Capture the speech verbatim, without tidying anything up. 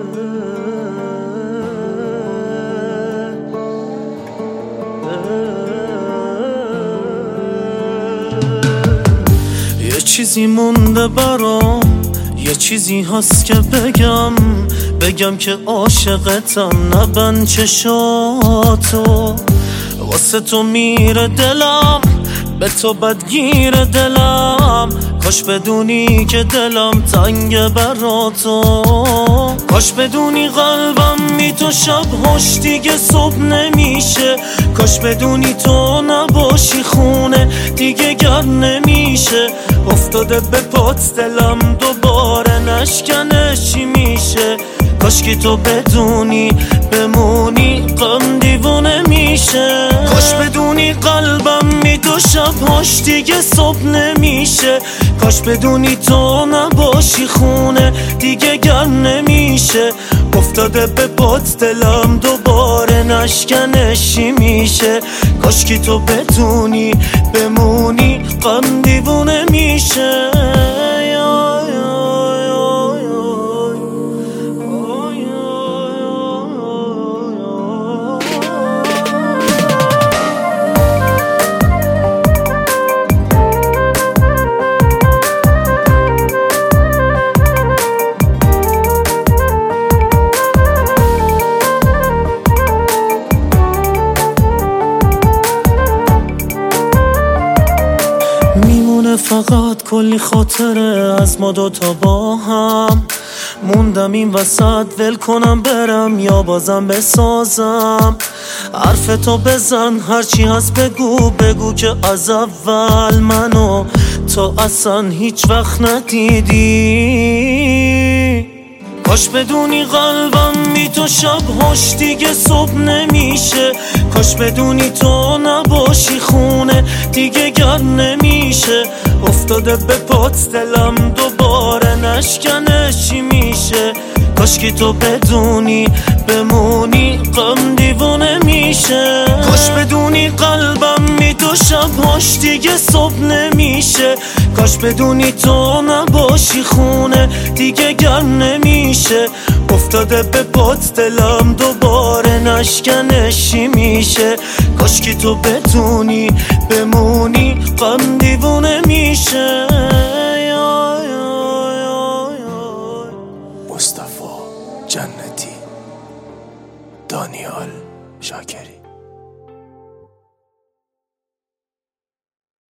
یه چیزی مونده برام، یه چیزی هست که بگم بگم که عاشقتم، نبند چشاتو، واسه تو میره دلم، به تو بدگیر دلم، کاش بدونی که دلم تنگ براتو، کاش بدونی قلبم می تو شب هاش دیگه صبح نمیشه، کاش بدونی تو نباشی خونه دیگه گرم نمیشه، افتاده به پات دلم دوباره نشکنه چی میشه، کاش که تو بدونی بمونی غم دیوونه میشه، کاش بدونی قلبم می تو شب هاش دیگه صبح نمیشه، کاش بدونی تو نباشی خونه دیگه گرم نمیشه، افتاده به پات دلم دوباره نشکنه چی میشه، کاش که تو بدونی بمونی غم دیوونه میشه. میمونه فقط کلی خاطره از ما دوتا با هم، موندم این وسط ول کنم برم یا بازم بسازم، حرف تو بزن هرچی هست بگو بگو که از اول منو تو اصلا هیچ وقت ندیدی، کاش بدونی قلبم می تو شب هاش دیگه صبح نمیشه، کاش بدونی تو نباشی خونه دیگه گرم نمیشه، افتاده به پات دلم دوباره نشکنه چی میشه، کاش که تو بدونی بمونی غم دیوونه میشه، کاش بدونی قلبم می تو شب هاش دیگه صبح نمیشه، کاش بدونی تو نباشی خونه دیگه گرم نمیشه، افتاده به پات دلم دوباره نشکنه چی میشه، کاش که تو بدونی بمونی غم دیوونه میشه. مصطفی جنتی، دانیال شاکری.